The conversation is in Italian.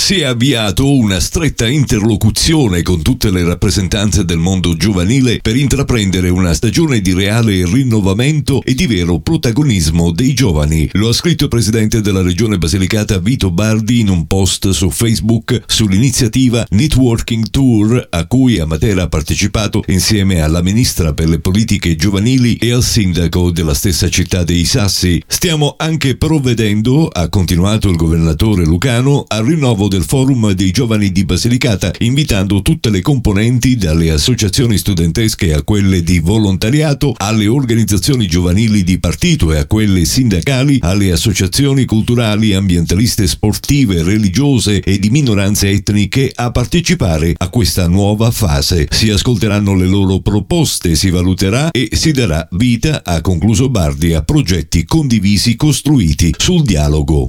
Si è avviato una stretta interlocuzione con tutte le rappresentanze del mondo giovanile per intraprendere una stagione di reale rinnovamento e di vero protagonismo dei giovani. Lo ha scritto il presidente della regione Basilicata Vito Bardi in un post su Facebook sull'iniziativa Networking Tour a cui a Matera ha partecipato insieme alla ministra per le politiche giovanili e al sindaco della stessa città dei Sassi. Stiamo anche provvedendo, ha continuato il governatore lucano, al rinnovo del forum dei giovani di Basilicata, invitando tutte le componenti, dalle associazioni studentesche a quelle di volontariato, alle organizzazioni giovanili di partito e a quelle sindacali, alle associazioni culturali, ambientaliste, sportive, religiose e di minoranze etniche a partecipare a questa nuova fase. Si ascolteranno le loro proposte, si valuterà e si darà vita, ha concluso Bardi, a progetti condivisi costruiti sul dialogo.